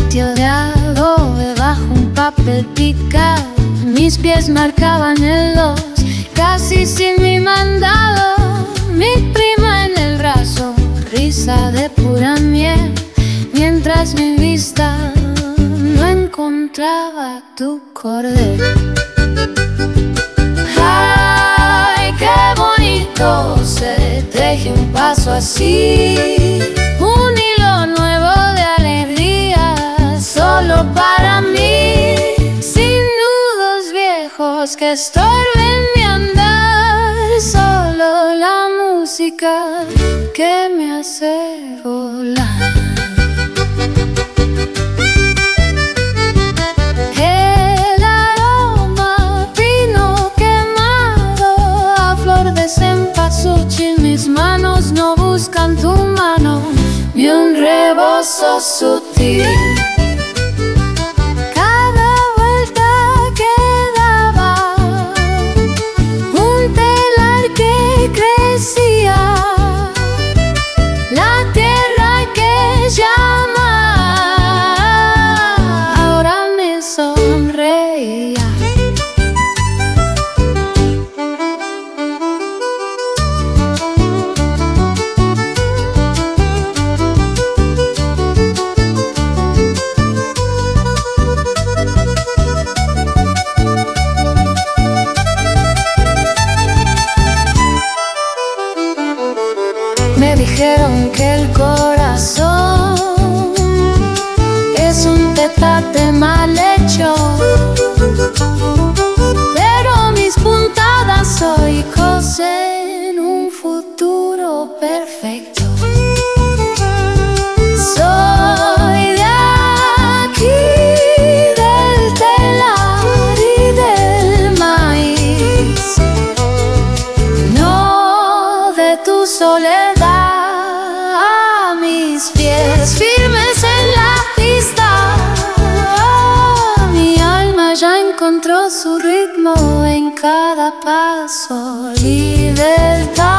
sitio de adobe bajo un papel picado. Mis pies marcaban el 2, casi sin mi mandado. Mi prima en el brazo, risa de pura miel, mientras mi vista no encontraba tu cordel. Ay, qué bonito se teje un paso así, un hilo nuevo de alegría solo para mí, sin nudos viejos que estorben mi andar, solo la música que me hace volar. El aroma vino quemado a flor de cempasúchil, mis manos no buscan tu mano, ni un rebozo sutil. Cada vuelta que daba, un telar que crecía, la tierra que llama, ahora me sonreía. Me dijeron que el corazón es un petate mal hecho, pero mis puntadas hoy cosen un futuro perfecto. Soy de aquí, del telar y del maíz, no de tu soledad. Mis pies firmes en la pista, mi alma ya encontró su ritmo en cada paso. Libertad.